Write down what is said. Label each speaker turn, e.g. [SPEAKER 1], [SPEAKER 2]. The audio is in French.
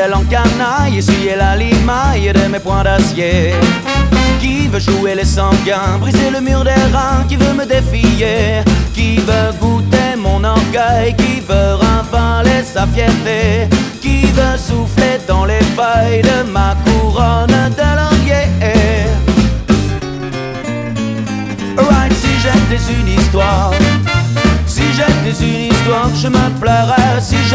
[SPEAKER 1] fidèle en canaille, essuyer la limaille de mes poings d'acier. Qui veut jouer les sanguins, briser le mur des reins, qui veut me défier, qui veut goûter mon orgueil, qui veut ravaler sa fierté, qui veut souffler dans les feuilles de ma couronne de laurier. Right, si j'étais une histoire, si j'étais une histoire, je me pleurais. Si